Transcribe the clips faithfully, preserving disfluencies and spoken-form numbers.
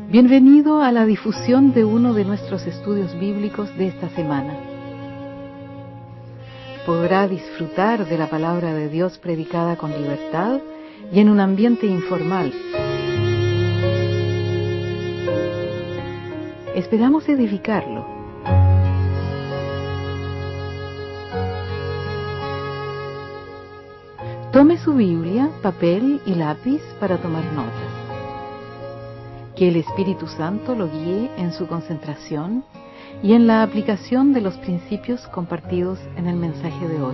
Bienvenido a la difusión de uno de nuestros estudios bíblicos de esta semana. Podrá disfrutar de la palabra de Dios predicada con libertad y en un ambiente informal. Esperamos edificarlo. Tome su Biblia, papel y lápiz para tomar notas. Que el Espíritu Santo lo guíe en su concentración y en la aplicación de los principios compartidos en el mensaje de hoy.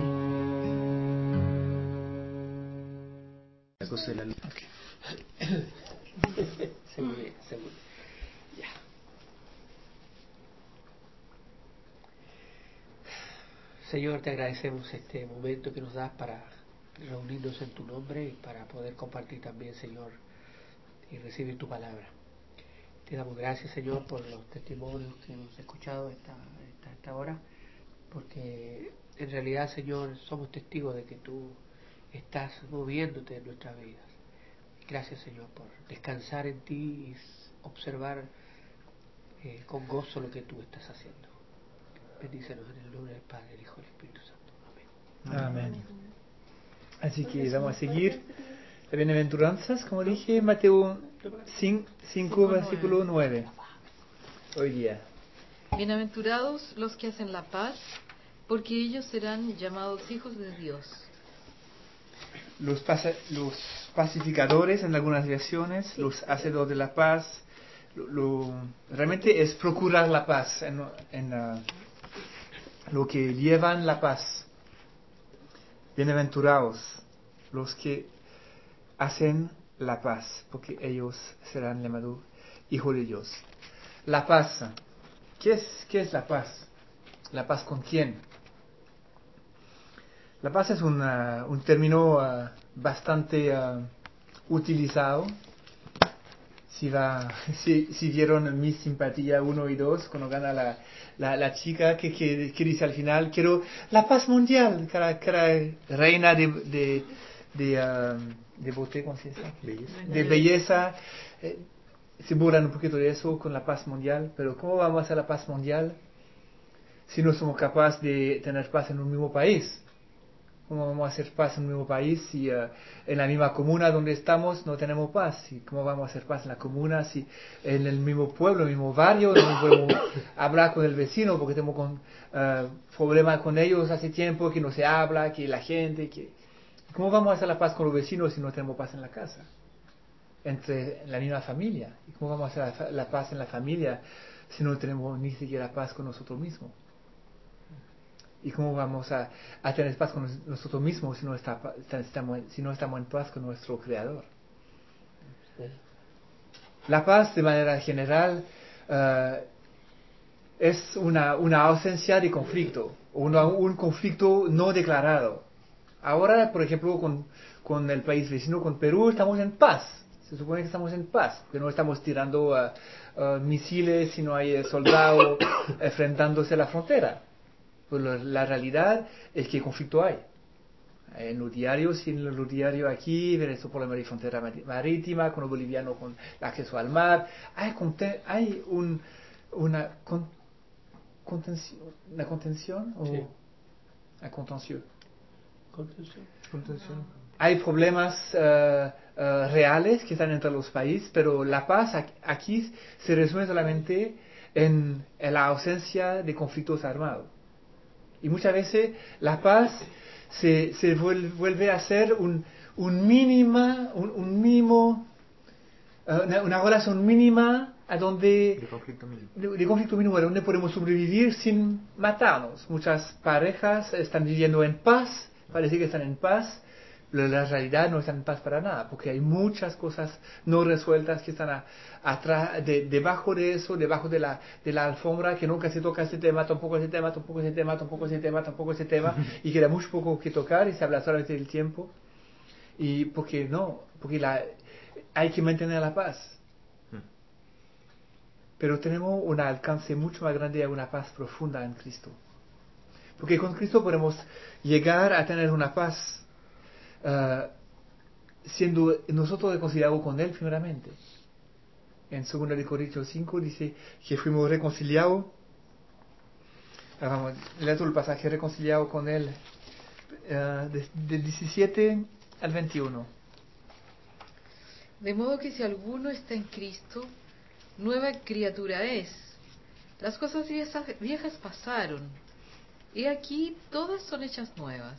Señor, te agradecemos este momento que nos das para reunirnos en tu nombre y para poder compartir también, Señor, y recibir tu palabra. Te damos gracias, Señor, por los testimonios que hemos escuchado esta, esta, esta hora, porque en realidad, Señor, somos testigos de que tú estás moviéndote en nuestras vidas. Gracias, Señor, por descansar en ti y observar eh, con gozo lo que tú estás haciendo. Bendícenos en el nombre del Padre, del Hijo y del Espíritu Santo. Amén. Amén. Así que vamos a seguir las bienaventuranzas, como dije, Mateo cinco, versículo nueve. Hoy día. Bienaventurados los que hacen la paz, porque ellos serán llamados hijos de Dios. Los, pasa, los pacificadores, en algunas versiones, los hacedores de la paz, lo, lo, realmente es procurar la paz, en, en uh, lo que llevan la paz. Bienaventurados los que hacen la paz, porque ellos serán llamados hijos de Dios. La paz. ¿Qué es, qué es la paz? ¿La paz con quién? La paz es una, un término uh, bastante uh, utilizado. Si, va, si, si vieron Mi Simpatía uno y dos, cuando gana la, la, la chica que, que, que dice al final, quiero la paz mundial, cara, cara reina de, de, de, uh, de bote, ¿cómo se dice? Belleza. De belleza. Eh, se burlan un poquito de eso con la paz mundial, pero ¿cómo vamos a hacer la paz mundial si no somos capaces de tener paz en un mismo país? ¿Cómo vamos a hacer paz en un mismo país si uh, en la misma comuna donde estamos no tenemos paz? ¿Y cómo vamos a hacer paz en la comuna si en el mismo pueblo, en el mismo barrio, no podemos hablar con el vecino porque tenemos con, uh, problemas con ellos hace tiempo que no se habla, que la gente... que ¿Cómo vamos a hacer la paz con los vecinos si no tenemos paz en la casa? Entre la misma familia. ¿Y cómo vamos a hacer la, la paz en la familia si no tenemos ni siquiera paz con nosotros mismos? ¿Y cómo vamos a, a tener paz con nosotros mismos si no, está, estamos, si no estamos en paz con nuestro Creador? La paz, de manera general, uh, es una, una ausencia de conflicto, una, un conflicto no declarado. Ahora, por ejemplo, con, con el país vecino, con Perú, estamos en paz. Se supone que estamos en paz, que no estamos tirando uh, uh, misiles, sino hay soldados enfrentándose a la frontera. Pues la realidad es que conflicto hay. En los diarios y en los diarios aquí, ven estos problemas de frontera marítima, con los bolivianos, con el acceso al mar. Hay, hay un, una, con, contención, una contención o sí. una contención. Contención. Contención. Hay problemas uh, uh, reales que están entre los países, pero la paz aquí se resume solamente en, en la ausencia de conflictos armados. Y muchas veces la paz se, se vuelve a ser un, un mínima, un, un mínimo, uh, una, una relación mínima a donde, de conflicto mínimo, de, de conflicto mínimo, a donde podemos sobrevivir sin matarnos. Muchas parejas están viviendo en paz, parece que están en paz, pero la realidad no están en paz para nada, porque hay muchas cosas no resueltas que están a, atrás, de, debajo de eso, debajo de la, de la alfombra, que nunca se toca ese tema, tampoco ese tema, tampoco ese tema, tampoco ese tema, tampoco ese tema, y queda mucho poco que tocar y se habla solamente del tiempo. Y porque no, porque la, hay que mantener la paz. Pero tenemos un alcance mucho más grande a una paz profunda en Cristo. Porque con Cristo podemos llegar a tener una paz Uh, siendo nosotros reconciliados con Él primeramente. en segunda de Corintios cinco dice que fuimos reconciliados. Ah, vamos, lea todo el pasaje, reconciliado con Él, uh, de, del diecisiete al veintiuno. De modo que si alguno está en Cristo, nueva criatura es. Las cosas viejas, viejas pasaron, y aquí todas son hechas nuevas.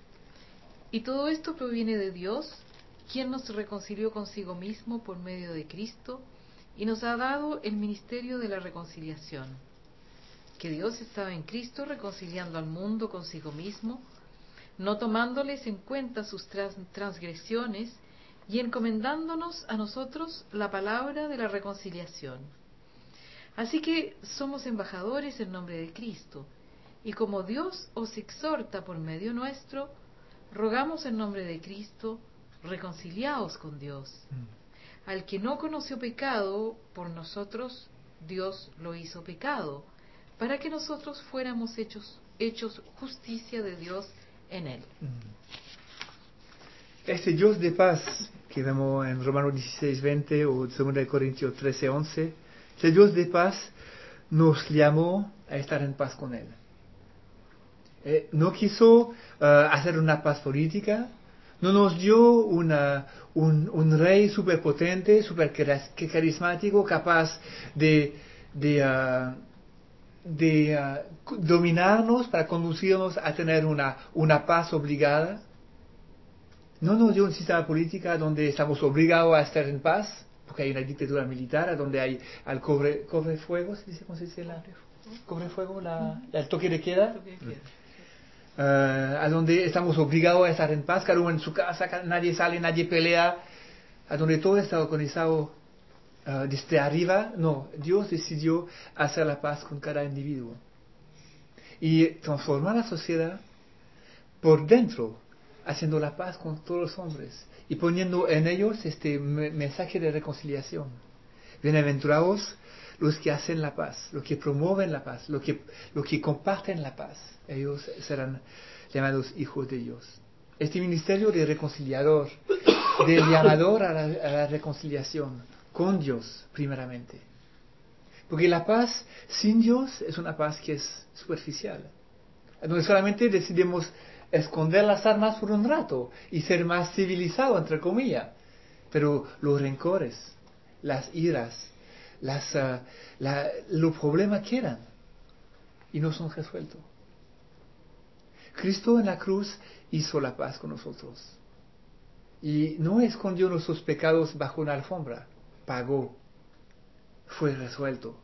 Y todo esto proviene de Dios, quien nos reconcilió consigo mismo por medio de Cristo, y nos ha dado el ministerio de la reconciliación. Que Dios estaba en Cristo reconciliando al mundo consigo mismo, no tomándoles en cuenta sus trans- transgresiones, y encomendándonos a nosotros la palabra de la reconciliación. Así que somos embajadores en nombre de Cristo, y como Dios os exhorta por medio nuestro, rogamos en nombre de Cristo, reconciliaos con Dios. Mm. Al que no conoció pecado, por nosotros Dios lo hizo pecado, para que nosotros fuéramos hechos, hechos justicia de Dios en él. Mm. Este Dios de paz que vemos en Romanos dieciséis veinte o segunda de Corintios trece once, este Dios de paz nos llamó a estar en paz con Él. Eh, no quiso uh, hacer una paz política, no nos dio una, un, un rey superpotente, super carismático, capaz de, de, uh, de uh, dominarnos para conducirnos a tener una, una paz obligada. No nos dio un sistema político donde estamos obligados a estar en paz, porque hay una dictadura militar, donde hay al cobre, cobre fuego, ¿se dice, ¿cómo se dice? La, cobre fuego, la, el toque de queda. Uh, a donde estamos obligados a estar en paz, cada uno en su casa, nadie sale, nadie pelea, a donde todo está organizado uh, desde arriba. No, Dios decidió hacer la paz con cada individuo y transformar la sociedad por dentro, haciendo la paz con todos los hombres y poniendo en ellos este me- mensaje de reconciliación. Bienaventurados los que hacen la paz, los que promueven la paz, los que, los que comparten la paz. Ellos serán llamados hijos de Dios. Este ministerio de reconciliador, de llamador a la, a la reconciliación con Dios primeramente. Porque la paz sin Dios es una paz que es superficial, donde solamente decidimos esconder las armas por un rato y ser más civilizado, entre comillas. Pero los rencores, las iras, las, uh, la, los problemas quedan y no son resueltos. Cristo en la cruz hizo la paz con nosotros y no escondió nuestros pecados bajo una alfombra, pagó, fue resuelto.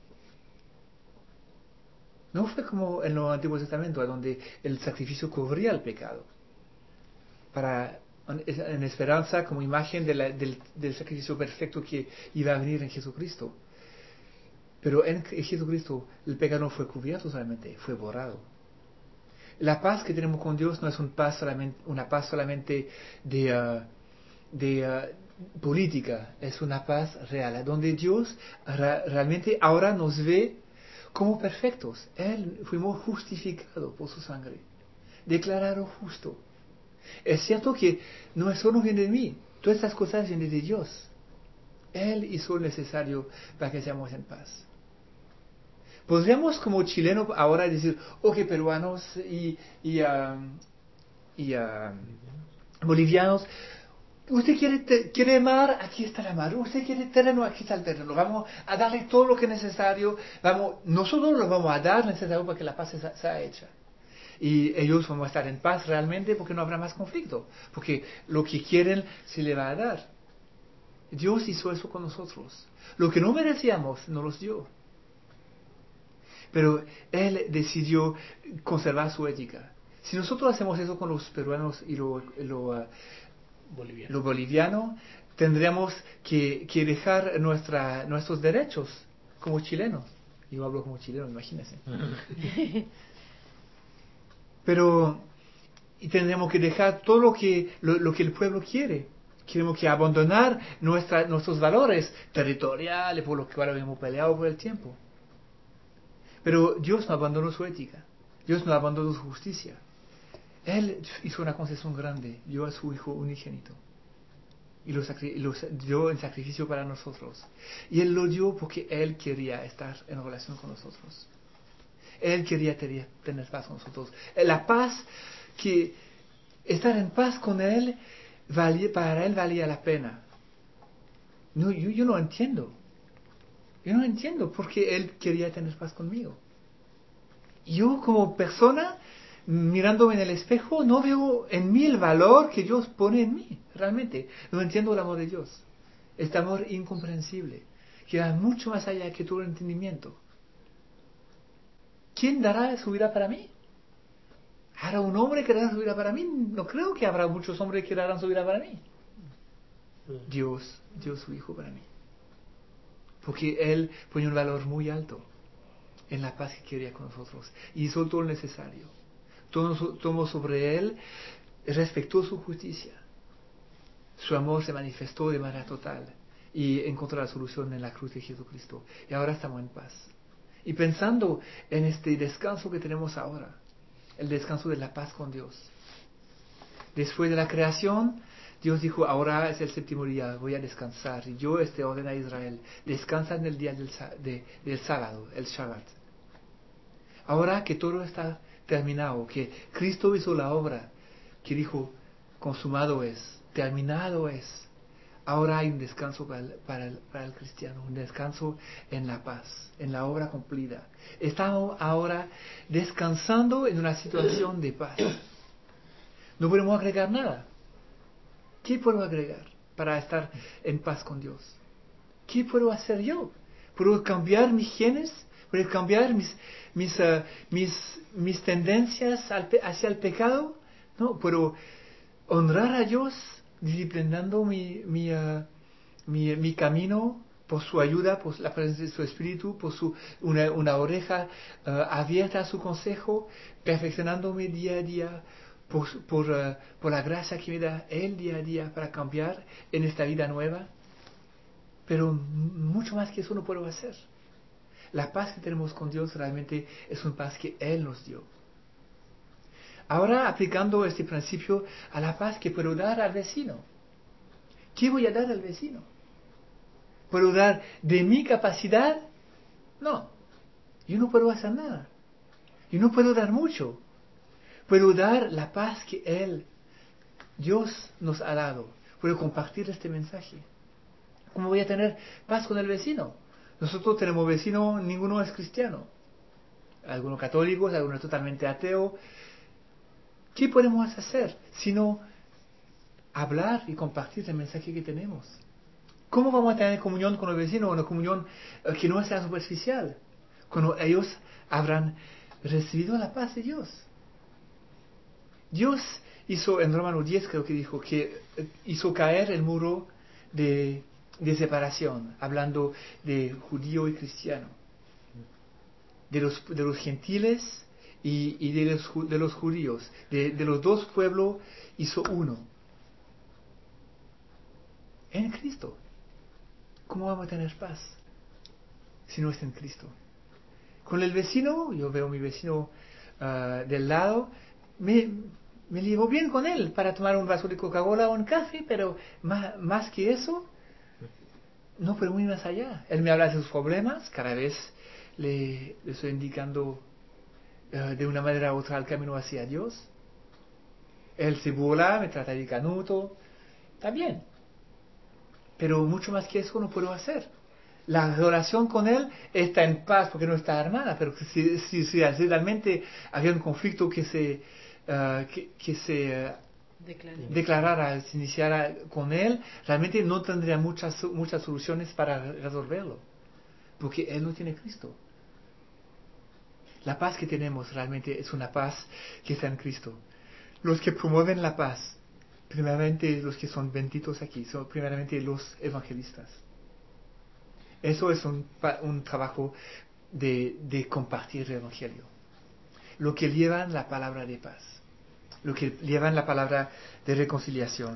No fue como en el Antiguo Testamento, donde el sacrificio cubría el pecado, para, en esperanza, como imagen de la, del, del sacrificio perfecto que iba a venir en Jesucristo. Pero en Jesucristo el pecado no fue cubierto solamente, fue borrado. La paz que tenemos con Dios no es un paz solamente, una paz solamente de, uh, de uh, política, es una paz real, donde Dios ra- realmente ahora nos ve como perfectos. Él fuimos justificados por su sangre, declarado justo. Es cierto que no eso no viene de mí, todas estas cosas vienen de Dios. Él hizo lo necesario para que seamos en paz. Podríamos como chilenos ahora decir, ok, peruanos y, y, um, y um, bolivianos, usted quiere, te, quiere mar, aquí está la mar. Usted quiere terreno, aquí está el terreno. Vamos a darle todo lo que es necesario. Vamos, nosotros lo vamos a dar necesario para que la paz sea, sea hecha. Y ellos van a estar en paz realmente porque no habrá más conflicto. Porque lo que quieren se le va a dar. Dios hizo eso con nosotros. Lo que no merecíamos, nos los dio. Pero Él decidió conservar su ética. Si nosotros hacemos eso con los peruanos y lo, lo, uh, Boliviano. lo boliviano, tendríamos que, que dejar nuestra, nuestros derechos como chilenos. Yo hablo como chileno, imagínense. Pero y tendremos que dejar todo lo que, lo, lo que el pueblo quiere. Tenemos que abandonar nuestra, nuestros valores territoriales por los cuales hemos peleado por el tiempo. Pero Dios no abandonó su ética. Dios no abandonó su justicia. Él hizo una concesión grande, dio a su Hijo unigénito. y lo, sacri- y lo dio en sacrificio para nosotros. Y Él lo dio porque Él quería estar en relación con nosotros. Él quería tener, tener paz con nosotros. La paz, que estar en paz con Él, valía, para Él valía la pena. No, yo, yo no entiendo. Yo no entiendo por qué Él quería tener paz conmigo. Yo como persona, mirándome en el espejo, no veo en mí el valor que Dios pone en mí. Realmente, no entiendo el amor de Dios. Este amor incomprensible, que va mucho más allá que todo el entendimiento. ¿Quién dará su vida para mí? ¿Habrá un hombre que dará su vida para mí? No creo que habrá muchos hombres que darán su vida para mí. Dios dio su Hijo para mí. Porque Él pone un valor muy alto en la paz que quería con nosotros. Y hizo todo lo necesario. Tomó sobre Él, respetó su justicia. Su amor se manifestó de manera total. Y encontró la solución en la cruz de Jesucristo. Y ahora estamos en paz. Y pensando en este descanso que tenemos ahora, el descanso de la paz con Dios. Después de la creación, Dios dijo, ahora es el séptimo día, voy a descansar. Y yo este orden a Israel, descansa en el día del, de, del sábado, el Shabbat. Ahora que todo está terminado, que Cristo hizo la obra, que dijo, consumado es, terminado es. Ahora hay un descanso para el, para, el, para el cristiano, un descanso en la paz, en la obra cumplida. Estamos ahora descansando en una situación de paz. No podemos agregar nada. ¿Qué puedo agregar para estar en paz con Dios? ¿Qué puedo hacer yo? ¿Puedo cambiar mis genes? ¿Puedo cambiar mis, mis, uh, mis, mis tendencias al pe- hacia el pecado? No, puedo honrar a Dios disciplinando mi, mi, uh, mi, mi camino por su ayuda, por la presencia de su Espíritu, por su, una, una oreja uh, abierta a su consejo, perfeccionándome día a día, por, por, uh, por la gracia que me da Él día a día para cambiar en esta vida nueva. Pero mucho más que eso no puedo hacer. La paz que tenemos con Dios realmente es una paz que Él nos dio. Ahora aplicando este principio a la paz que puedo dar al vecino. ¿Qué voy a dar al vecino? ¿Puedo dar de mi capacidad? No. Yo no puedo hacer nada. Yo no puedo dar mucho. Puedo dar la paz que Él, Dios, nos ha dado. Puedo compartir este mensaje. ¿Cómo voy a tener paz con el vecino? Nosotros tenemos vecinos, ninguno es cristiano. Algunos católicos, algunos totalmente ateos. ¿Qué podemos hacer sino hablar y compartir el mensaje que tenemos? ¿Cómo vamos a tener comunión con los vecinos? Una comunión que no sea superficial. Cuando ellos habrán recibido la paz de Dios. Dios hizo, en Romanos diez creo que dijo, que hizo caer el muro de, de separación, hablando de judío y cristiano. De los, de los gentiles y, y de, los, de los judíos. De, de los dos pueblos hizo uno. En Cristo. ¿Cómo vamos a tener paz si no es en Cristo? Con el vecino, yo veo a mi vecino uh, del lado, me, me llevo bien con él para tomar un vaso de Coca-Cola o un café, pero más, más que eso, no puedo ir más allá. Él me habla de sus problemas, cada vez le, le estoy indicando uh, de una manera u otra el camino hacia Dios. Él se burla, me trata de canuto, está bien. Pero mucho más que eso no puedo hacer. La relación con Él está en paz porque no está armada, pero si, si, si realmente había un conflicto que se, uh, que, que se uh, declarara, se iniciara con Él, realmente no tendría muchas, muchas soluciones para resolverlo, porque Él no tiene Cristo. La paz que tenemos realmente es una paz que está en Cristo. Los que promueven la paz, primeramente los que son benditos aquí, son primeramente los evangelistas. Eso es un, un trabajo de, de compartir el Evangelio. Lo que llevan la palabra de paz. Lo que llevan la palabra de reconciliación.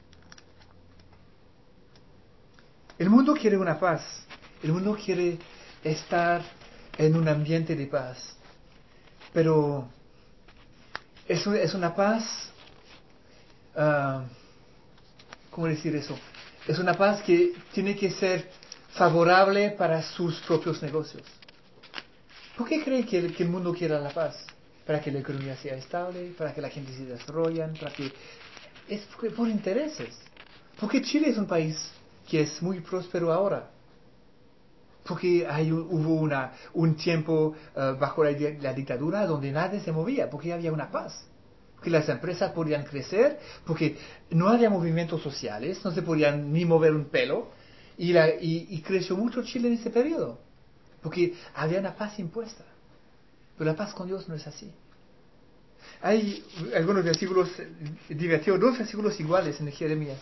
El mundo quiere una paz. El mundo quiere estar en un ambiente de paz. Pero es, es una paz, uh, ¿cómo decir eso? Es una paz que tiene que ser favorable para sus propios negocios. ¿Por qué cree que el, que el mundo quiera la paz? Para que la economía sea estable, para que la gente se desarrolle, para que... Es por, por intereses. Porque Chile es un país que es muy próspero ahora. Porque hay, hubo una, un tiempo uh, bajo la, la dictadura donde nadie se movía, porque había una paz. Porque las empresas podían crecer, porque no había movimientos sociales, no se podían ni mover un pelo, y, la, y, y creció mucho Chile en ese periodo, porque había una paz impuesta. Pero la paz con Dios no es así. Hay algunos versículos divertidos, dos versículos iguales en Jeremías.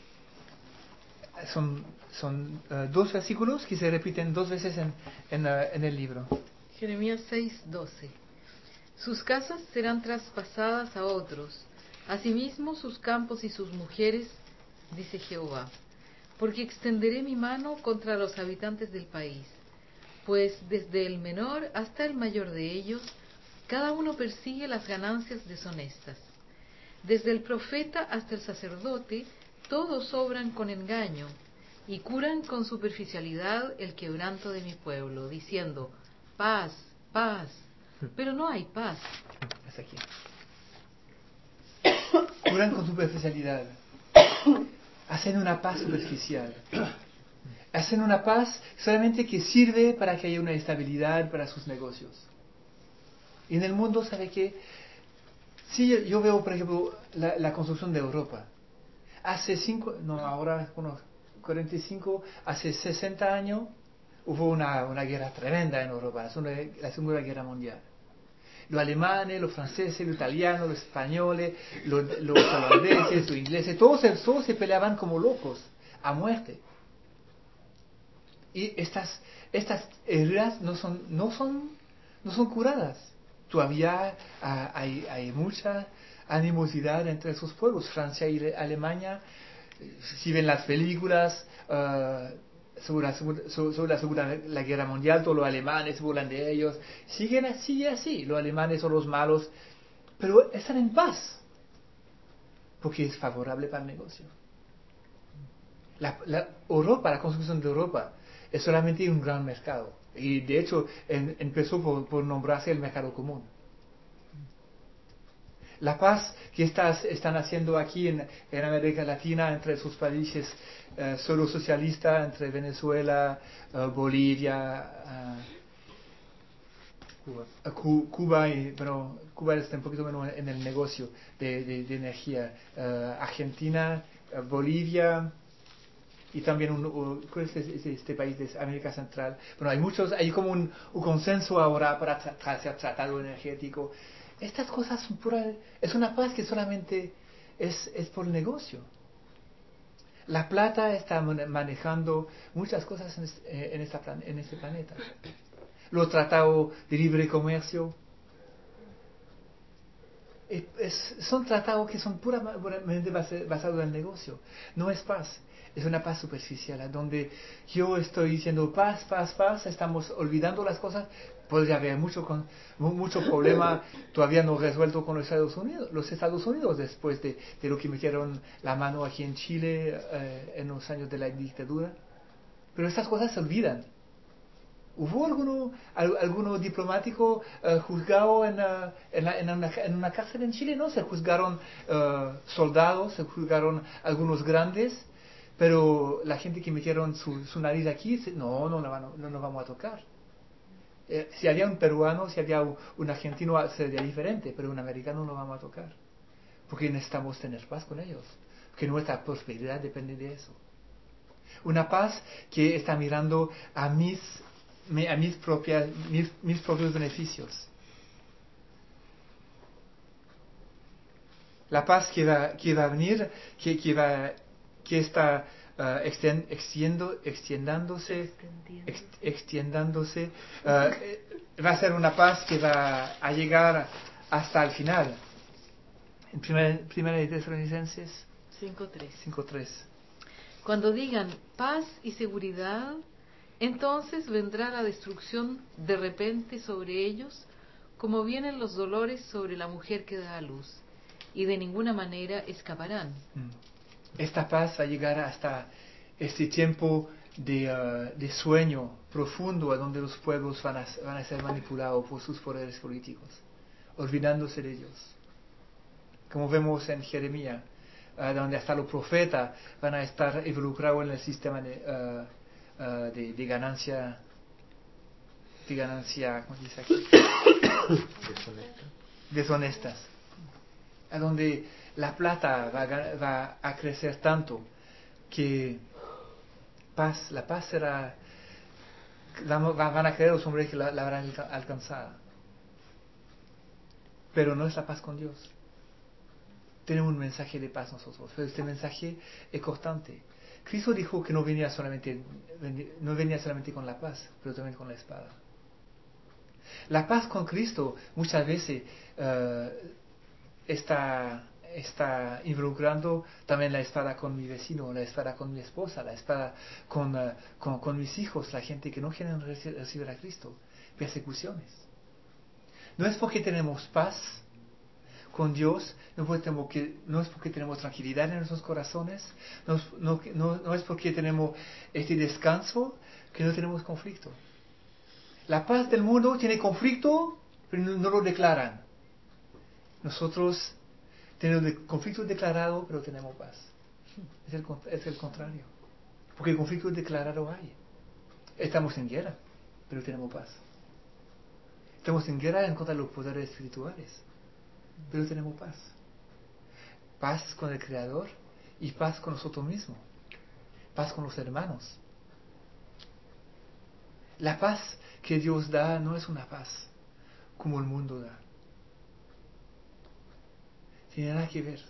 Son, son uh, dos versículos que se repiten dos veces en, en, uh, en el libro. Jeremías seis, doce. Sus casas serán traspasadas a otros, asimismo sus campos y sus mujeres, dice Jehová, porque extenderé mi mano contra los habitantes del país, pues desde el menor hasta el mayor de ellos, cada uno persigue las ganancias deshonestas. Desde el profeta hasta el sacerdote, todos obran con engaño y curan con superficialidad el quebranto de mi pueblo, diciendo, paz, paz, pero no hay paz. Hasta aquí. Curan con superficialidad. Hacen una paz superficial. Hacen una paz solamente que sirve para que haya una estabilidad para sus negocios. Y en el mundo, ¿sabe qué? Sí, yo veo, por ejemplo, la, la construcción de Europa. Hace cinco, no, ahora, bueno, cuarenta y cinco, hace sesenta años, hubo una, una guerra tremenda en Europa, la Segunda, la Segunda Guerra Mundial. Los alemanes, los franceses, los italianos, los españoles, los, los holandeses, los ingleses, todos, todos se peleaban como locos, a muerte. Y estas, estas heridas no son, no son, no son curadas. Todavía uh, hay, hay mucha animosidad entre esos pueblos. Francia y Alemania, si ven las películas uh, sobre, la, sobre la Segunda la Guerra Mundial, todos los alemanes burlan de ellos. Siguen así y así. Los alemanes son los malos, pero están en paz, porque es favorable para el negocio. La, la Europa, la construcción de Europa, es solamente un gran mercado. Y de hecho en, empezó por, por nombrarse el mercado común. La paz que estas, están haciendo aquí en, en América Latina entre sus países uh, solo socialistas, entre Venezuela, uh, Bolivia, uh, Cuba, uh, Cuba, y, pero Cuba está un poquito menos en el negocio de, de, de energía, uh, Argentina, uh, Bolivia, y también un, ¿cuál es este, este país de América Central? Bueno, hay muchos, hay como un, un consenso ahora para tra hacer tratado energético. Estas cosas son pura, es una paz que solamente es, es por negocio. La plata está manejando muchas cosas en, en, esta plan, en este planeta. Los tratados de libre comercio es, es, son tratados que son puramente basados en el negocio. No es paz. Es una paz superficial, donde yo estoy diciendo paz, paz, paz, estamos olvidando las cosas. Podría haber mucho, con, mucho problema todavía no resuelto con los Estados Unidos, los Estados Unidos después de, de lo que metieron la mano aquí en Chile eh, en los años de la dictadura. Pero estas cosas se olvidan. ¿Hubo alguno, alguno diplomático uh, juzgado en, uh, en, la, en, una, en una cárcel en Chile? No, se juzgaron uh, soldados, se juzgaron algunos grandes. Pero la gente que metieron su, su nariz aquí, no, no, no, no, no nos vamos a tocar. Eh, si había un peruano, si había un, un argentino, sería diferente, pero un americano no lo vamos a tocar. Porque necesitamos tener paz con ellos. Porque nuestra prosperidad depende de eso. Una paz que está mirando a mis, a mis, propias, mis, mis propios beneficios. La paz que va, que va a venir, que, que va que está uh, extend, extiendo, extiendándose, ex, extiendándose, uh, va a ser una paz que va a llegar hasta el final. En primera, primera de Tesalonicenses cinco tres. cinco tres. Cuando digan paz y seguridad, entonces vendrá la destrucción de repente sobre ellos, como vienen los dolores sobre la mujer que da a luz, y de ninguna manera escaparán. Mm. esta paz va a llegar hasta este tiempo de, uh, de sueño profundo, a donde los pueblos van a, van a ser manipulados por sus poderes políticos, olvidándose de Dios. Como vemos en Jeremías, uh, donde hasta los profetas van a estar involucrados en el sistema de, uh, uh, de, de ganancia, de ganancia, ¿cómo dice aquí? Deshonesta. Deshonestas, a donde la plata va a, va a crecer tanto que paz, la paz será, van a creer los hombres que la, la habrán alcanzado. Pero no es la paz con Dios. Tenemos un mensaje de paz nosotros, pero este mensaje es constante. Cristo dijo que no venía solamente, no venía solamente con la paz, pero también con la espada. La paz con Cristo muchas veces uh, está, está involucrando también la espada con mi vecino, la espada con mi esposa, la espada con, uh, con, con mis hijos, la gente que no quieren recibir a Cristo, persecuciones. No es porque tenemos paz con Dios, no, que, no es porque tenemos tranquilidad en nuestros corazones, no, no, no, no es porque tenemos este descanso que no tenemos conflicto. La paz del mundo tiene conflicto, pero no, no lo declaran. Nosotros tenemos conflicto declarado, pero tenemos paz. Es el, es el contrario. Porque conflicto declarado hay. Estamos en guerra, pero tenemos paz. Estamos en guerra en contra de los poderes espirituales, pero tenemos paz. Paz con el Creador y paz con nosotros mismos. Paz con los hermanos. La paz que Dios da no es una paz como el mundo da. Tiene nada que ver.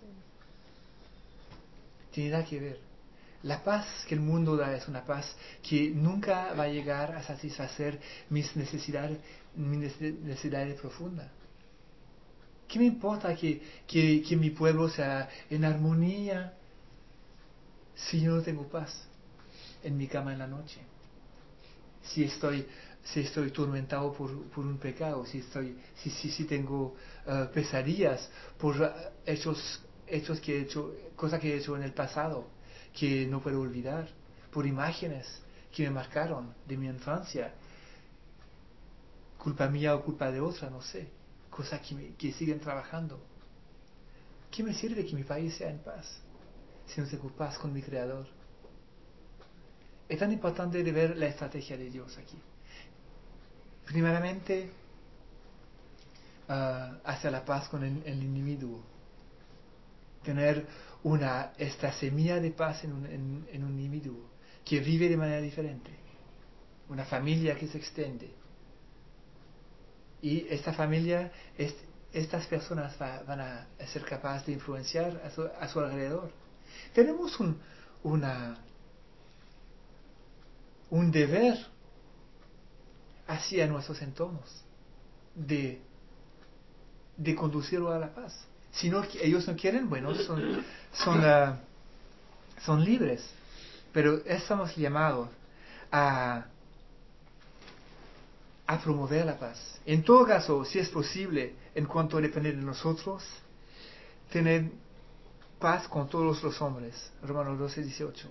Tiene nada que ver. La paz que el mundo da es una paz que nunca va a llegar a satisfacer mis necesidades, mis necesidades profundas. ¿Qué me importa que, que, que mi pueblo sea en armonía si yo no tengo paz en mi cama en la noche? Si estoy, si estoy tormentado por, por un pecado, si estoy, si, si, si tengo uh, pesadillas por uh, hechos, hechos que he hecho, cosas que he hecho en el pasado que no puedo olvidar, por imágenes que me marcaron de mi infancia, culpa mía o culpa de otra, no sé, cosas que, me, que siguen trabajando. ¿Qué me sirve que mi país sea en paz si no tengo paz con mi Creador? Es tan importante de ver la estrategia de Dios aquí. Primeramente, uh, hacia la paz con el, el individuo. Tener una, esta semilla de paz en un, en, en un individuo que vive de manera diferente. Una familia que se extiende. Y esta familia, est, estas personas va, van a ser capaces de influenciar a su, a su alrededor. Tenemos un, una, un deber hacia nuestros entornos de, de conducirlo a la paz. Si no, ellos no quieren, bueno, son, son, uh, son libres. Pero estamos llamados a, a promover la paz. En todo caso, si es posible, en cuanto a depender de nosotros, tener paz con todos los hombres. Romanos doce, dieciocho.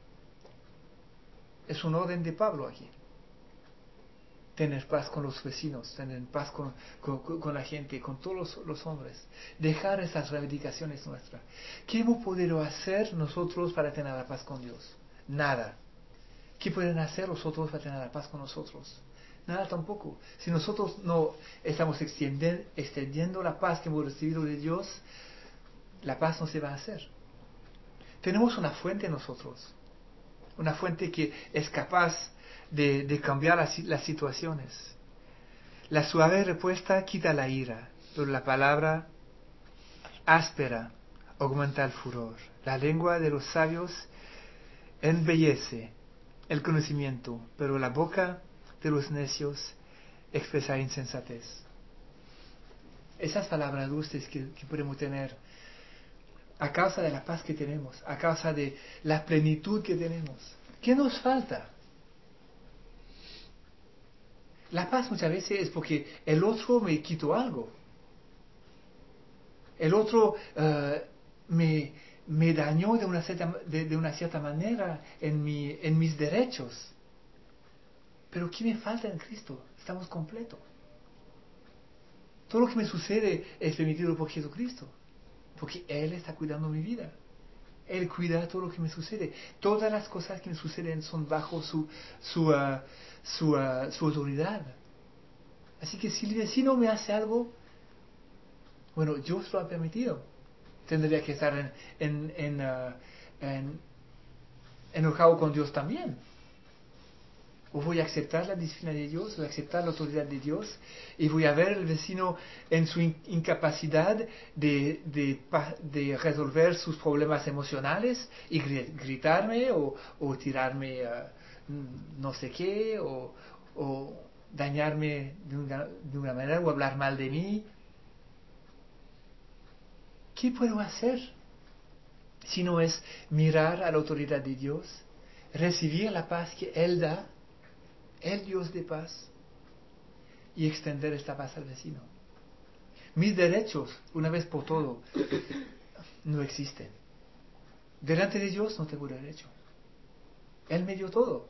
Es un orden de Pablo aquí. Tener paz con los vecinos, tener paz con, con, con la gente, con todos los, los hombres. Dejar esas reivindicaciones nuestras. ¿Qué hemos podido hacer nosotros para tener la paz con Dios? Nada. ¿Qué pueden hacer los otros para tener la paz con nosotros? Nada tampoco. Si nosotros no estamos extienden, extendiendo la paz que hemos recibido de Dios, la paz no se va a hacer. Tenemos una fuente en nosotros. Una fuente que es capaz de, de cambiar las, las situaciones. La suave respuesta quita la ira, pero la palabra áspera aumenta el furor. La lengua de los sabios embellece el conocimiento, pero la boca de los necios expresa insensatez. Esas palabras dulces que, que podemos tener a causa de la paz que tenemos, a causa de la plenitud que tenemos. ¿Qué nos falta? La paz muchas veces es porque el otro me quitó algo. El otro uh, me, me dañó de una cierta, de, de una cierta manera en, mi, en mis derechos. Pero ¿qué me falta en Cristo? Estamos completos. Todo lo que me sucede es permitido por Jesucristo, porque Él está cuidando mi vida. Él cuida todo lo que me sucede. Todas las cosas que me suceden son bajo su, su, uh, su, uh, su autoridad. Así que si el vecino me hace algo, bueno, Dios lo ha permitido. Tendría que estar en, en, en, uh, en, enojado con Dios también. O voy a aceptar la disciplina de Dios, voy a aceptar la autoridad de Dios, y voy a ver al vecino en su in- incapacidad de, de, de resolver sus problemas emocionales y gri- gritarme o, o tirarme uh, no sé qué, o, o dañarme de una, de una manera, o hablar mal de mí. ¿Qué puedo hacer si no es mirar a la autoridad de Dios, recibir la paz que Él da, el Dios de paz, y extender esta paz al vecino? Mis derechos, una vez por todo, no existen. Delante de Dios no tengo derecho. Él me dio todo.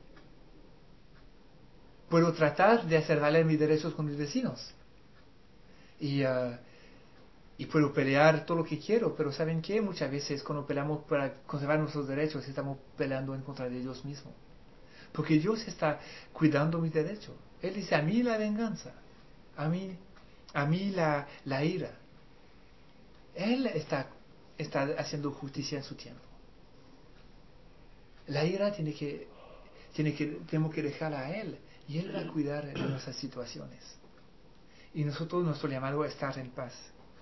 Puedo tratar de hacer valer mis derechos con mis vecinos. Y, uh, y puedo pelear todo lo que quiero, pero ¿saben qué? Muchas veces cuando peleamos para conservar nuestros derechos, estamos peleando en contra de Dios mismo. Porque Dios está cuidando mis derechos. Él dice, a mí la venganza, a mí, a mí la, la ira. Él está, está haciendo justicia en su tiempo. La ira tiene que, tiene que, tenemos que dejarla a Él, y Él va a cuidar de nuestras situaciones. Y nosotros, nuestro llamado es estar en paz.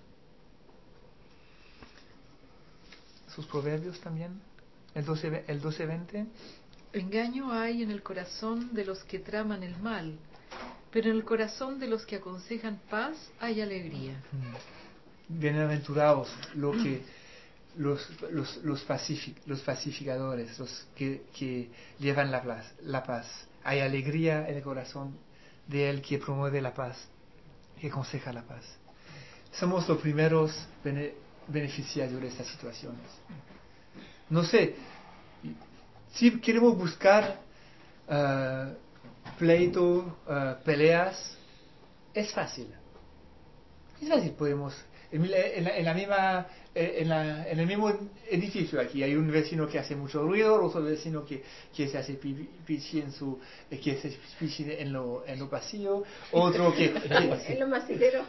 Sus proverbios también, el doce, el doce veinte. Engaño hay en el corazón de los que traman el mal, pero en el corazón de los que aconsejan paz hay alegría. Bienaventurados lo que, los, los, los, pacific, los pacificadores, los que, que llevan la paz, la paz. Hay alegría en el corazón de el que promueve la paz, que aconseja la paz. Somos los primeros bene, beneficiarios de estas situaciones. No sé, si queremos buscar uh, pleito, uh, peleas, es fácil. Es fácil, podemos. En, en, la, en la misma, en, la, en el mismo edificio aquí hay un vecino que hace mucho ruido, otro vecino que, que se hace pichi en su, que se pichi en lo, en lo pasillo, otro que, que en lo macetero,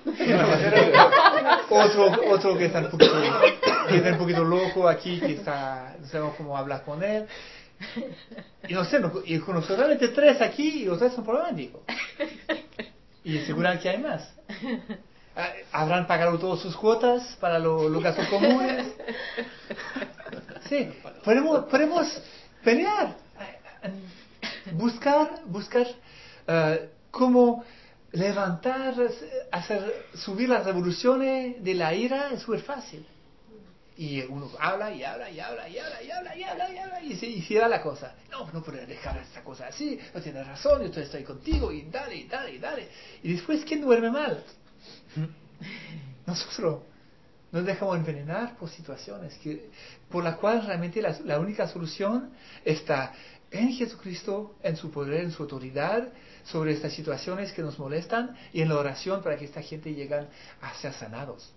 otro, otro que está un poquito, que está un poquito loco aquí, que está, no sabemos cómo hablar con él. Y no sé, y conozco solamente tres aquí y los tres son problemáticos. Y seguramente que hay más. ¿Habrán pagado todas sus cuotas para los lo gastos comunes? Sí, podemos, podemos pelear, buscar, buscar uh, cómo levantar, hacer subir las revoluciones de la ira es súper fácil. Y uno habla y habla y habla y habla y habla y habla y habla y se hiciera la cosa. No, no puedo dejar esta cosa así, no tienes razón, yo estoy contigo y dale y dale y dale. Y después, ¿quién duerme mal? Nosotros nos dejamos envenenar por situaciones que, por las cuales realmente la, la única solución está en Jesucristo, en su poder, en su autoridad sobre estas situaciones que nos molestan, y en la oración para que esta gente llegue a ser sanados.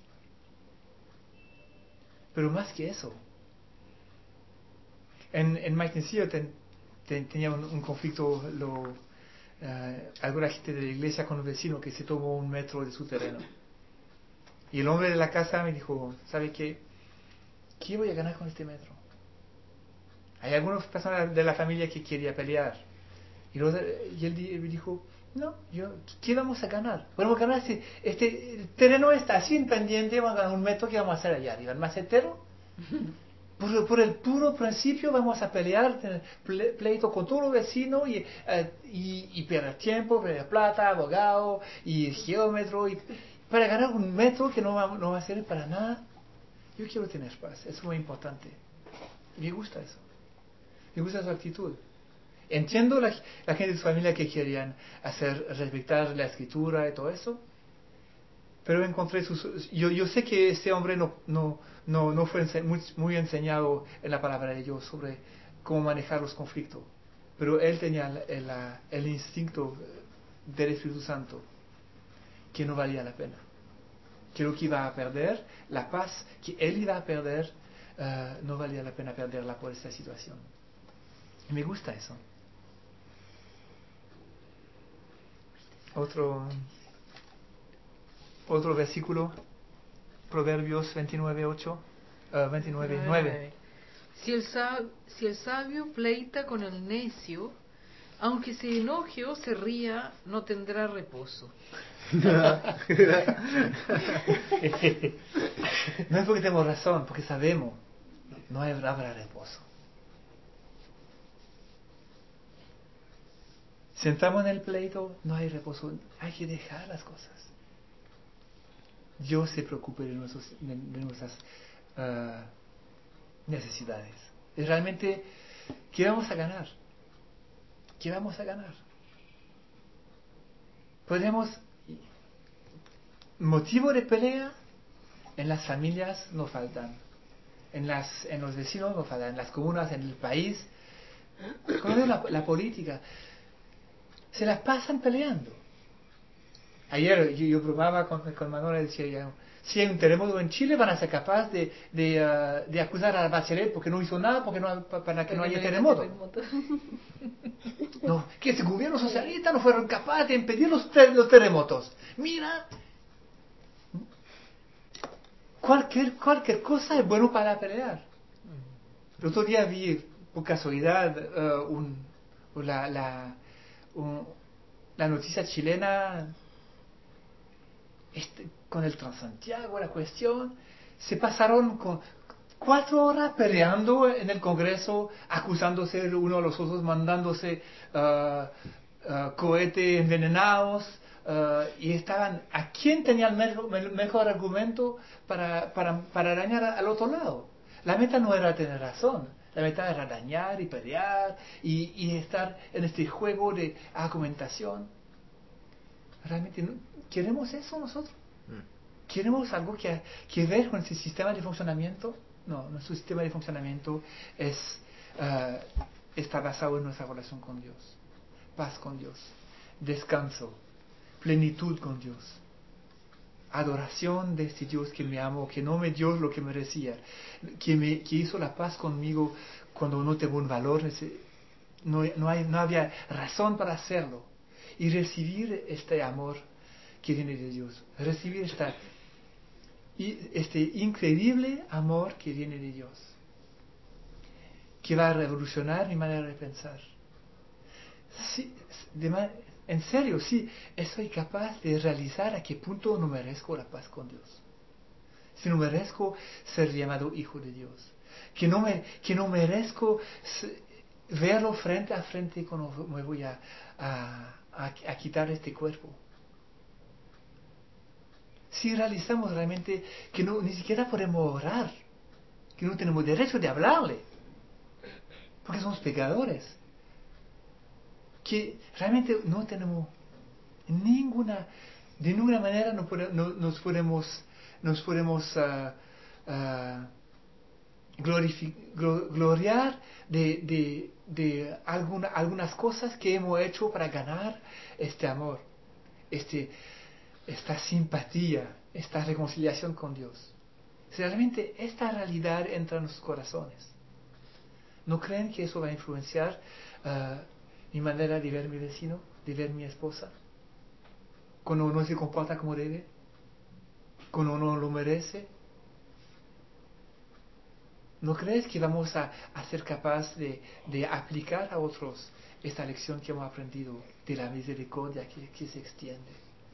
Pero más que eso, en, en Maitencillo ten, ten, tenía un, un conflicto, lo, uh, alguna gente de la iglesia con un vecino que se tomó un metro de su terreno. Y el hombre de la casa me dijo, ¿sabe qué? ¿Qué voy a ganar con este metro? Hay algunas personas de la familia que quería pelear. Y, los, y él dijo, no, yo, ¿qué vamos a ganar? Podemos ganar este, este el terreno está así en pendiente, vamos a ganar un metro, ¿qué vamos a hacer allá arriba? ¿El macetero? Por, por el puro principio vamos a pelear, tener ple, pleito con todos los vecinos y, uh, y, y perder tiempo, perder plata, abogado y geómetro, y para ganar un metro que no va, no va a servir para nada. Yo quiero tener paz, es muy importante. Y me gusta eso. Me gusta su actitud. Entiendo la, la gente de su familia que querían hacer respetar la escritura y todo eso, pero encontré sus... Yo, yo sé que este hombre no, no, no, no fue ense muy, muy enseñado en la palabra de Dios sobre cómo manejar los conflictos, pero él tenía el, el, el instinto del Espíritu Santo que no valía la pena, que lo que iba a perder, la paz que él iba a perder, uh, no valía la pena perderla por esta situación. Y me gusta eso. Otro, otro versículo, Proverbios veintinueve, ocho, uh, veintinueve, nueve. Si el, sab- si el sabio pleita con el necio, aunque se enoje o se ría, no tendrá reposo. No es porque tenemos razón, porque sabemos, no habrá, habrá reposo. Si entramos en el pleito, no hay reposo, hay que dejar las cosas. Dios se preocupe de, nuestros, de, de nuestras uh, necesidades. Y realmente, ¿qué vamos a ganar? ¿Qué vamos a ganar? Podemos, motivo de pelea, en las familias no faltan, en, las, en los vecinos no faltan, en las comunas, en el país, con la, la política, se las pasan peleando. Ayer yo, yo probaba con, con Manuel y decía, si hay un terremoto en Chile van a ser capaces de, de, uh, de acusar a Bachelet porque no hizo nada porque no, para que no haya terremoto. terremoto. No, que ese gobierno socialista no fueron capaces de impedir los, ter los terremotos. Mira, cualquier, cualquier cosa es bueno para pelear. El otro día vi, por casualidad, uh, un, la, la, un, la noticia chilena. Este, con el Transantiago, la cuestión, se pasaron con cuatro horas peleando en el Congreso, acusándose uno a los otros, mandándose uh, uh, cohetes envenenados, uh, y estaban, ¿a quién tenía el mejor, el mejor argumento para, para, para dañar al otro lado? La meta no era tener razón, la meta era dañar y pelear y, y estar en este juego de argumentación. Realmente no, ¿queremos eso nosotros? ¿Queremos algo que, que ver con ese sistema de funcionamiento? No, nuestro sistema de funcionamiento es, uh, está basado en nuestra relación con Dios, paz con Dios, descanso, plenitud con Dios, adoración de este Dios que me amó, que no me dio lo que merecía, que, me, que hizo la paz conmigo cuando no tengo un valor, ese, no, no, hay, no había razón para hacerlo. Y recibir este amor que viene de Dios, recibir esta, este increíble amor que viene de Dios, que va a revolucionar mi manera de pensar. Sí, de man, en serio, sí, soy capaz de realizar a qué punto no merezco la paz con Dios. Si no merezco ser llamado hijo de Dios, que no, me, que no merezco verlo frente a frente cuando me voy a, a A, a quitar este cuerpo. Si realizamos realmente que no, ni siquiera podemos orar, que no tenemos derecho de hablarle, porque somos pecadores, que realmente no tenemos ninguna, de ninguna manera no, pode, no nos podemos, nos podemos uh, uh, gloriar de, de, de alguna, algunas cosas que hemos hecho para ganar este amor, este, esta simpatía, esta reconciliación con Dios. Si realmente esta realidad entra en nuestros corazones, ¿no creen que eso va a influenciar uh, mi manera de ver a mi vecino, de ver a mi esposa? Cuando uno se comporta como debe, cuando uno lo merece. ¿No crees que vamos a, a ser capaces de, de aplicar a otros esta lección que hemos aprendido de la misericordia que, que se extiende?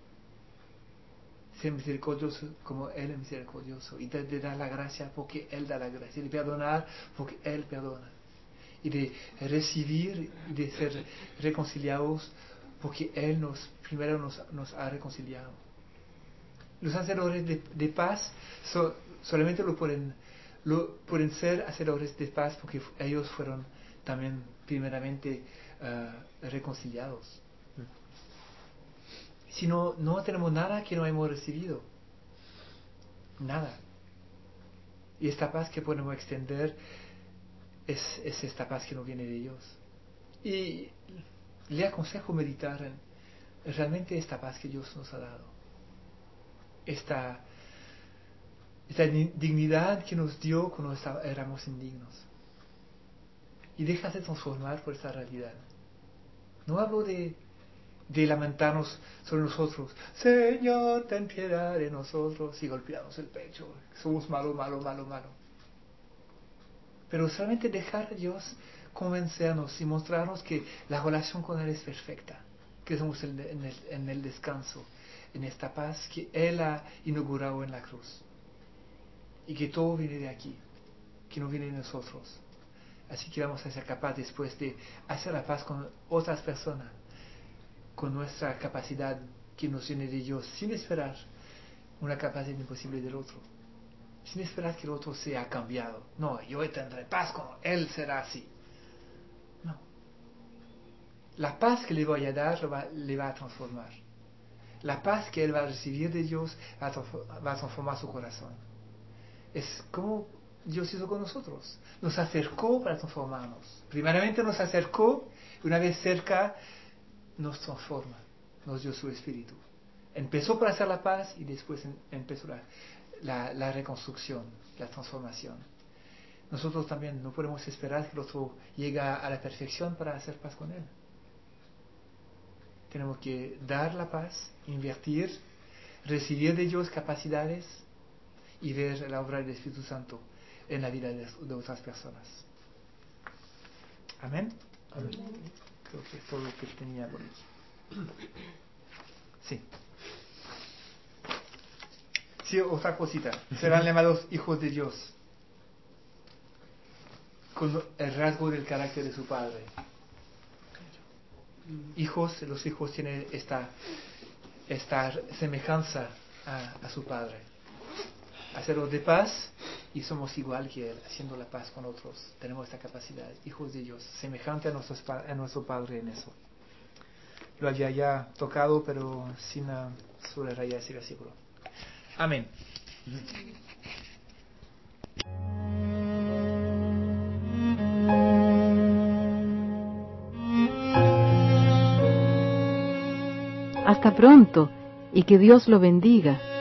Ser misericordioso como Él es misericordioso, y de, de dar la gracia porque Él da la gracia, de perdonar porque Él perdona, y de recibir y de ser reconciliados porque Él nos primero nos, nos ha reconciliado. Los hacedores de, de paz so, solamente lo pueden Lo, pueden ser hacedores de paz porque ellos fueron también primeramente uh, reconciliados. Si no, no tenemos nada que no hemos recibido. nada. Y esta paz que podemos extender es, es esta paz que no viene de Dios. Y le aconsejo meditar en realmente esta paz que Dios nos ha dado. Esta, esta dignidad que nos dio cuando está, éramos indignos. Y déjate transformar por esta realidad. No hablo de, de lamentarnos sobre nosotros. Señor, ten piedad de nosotros, y golpearnos el pecho. Somos malo, malo, malo, malo. Pero solamente dejar a Dios convencernos y mostrarnos que la relación con Él es perfecta. Que estamos en el, en el descanso, en esta paz que Él ha inaugurado en la cruz. Y que todo viene de aquí, que no viene de nosotros. Así que vamos a ser capaces después de hacer la paz con otras personas, con nuestra capacidad que nos viene de Dios, sin esperar una capacidad imposible del otro, sin esperar que el otro sea cambiado. No, yo tendré paz con él, será así. No. La paz que le voy a dar va, le va a transformar. La paz que él va a recibir de Dios va a, va a transformar su corazón. Es como Dios hizo con nosotros. Nos acercó para transformarnos. Primeramente nos acercó, y una vez cerca nos transforma, nos dio su espíritu. Empezó para hacer la paz y después empezó la, la, la reconstrucción, la transformación. Nosotros también no podemos esperar que el otro llegue a la perfección para hacer paz con él. Tenemos que dar la paz, invertir, recibir de Dios capacidades y ver la obra del Espíritu Santo en la vida de, de otras personas. Amén. Amén. Creo que es todo lo que tenía por aquí. Sí. Sí, otra cosita. Serán llamados hijos de Dios, con el rasgo del carácter de su padre. Hijos, los hijos tienen esta, esta semejanza a, a su padre. Hacerlo de paz, y somos igual que él, haciendo la paz con otros. Tenemos esta capacidad, hijos de Dios, semejante a, nuestros, a nuestro padre en eso. Lo había ya tocado, pero sin uh, subrayar ese versículo. Amén. Hasta pronto y que Dios lo bendiga.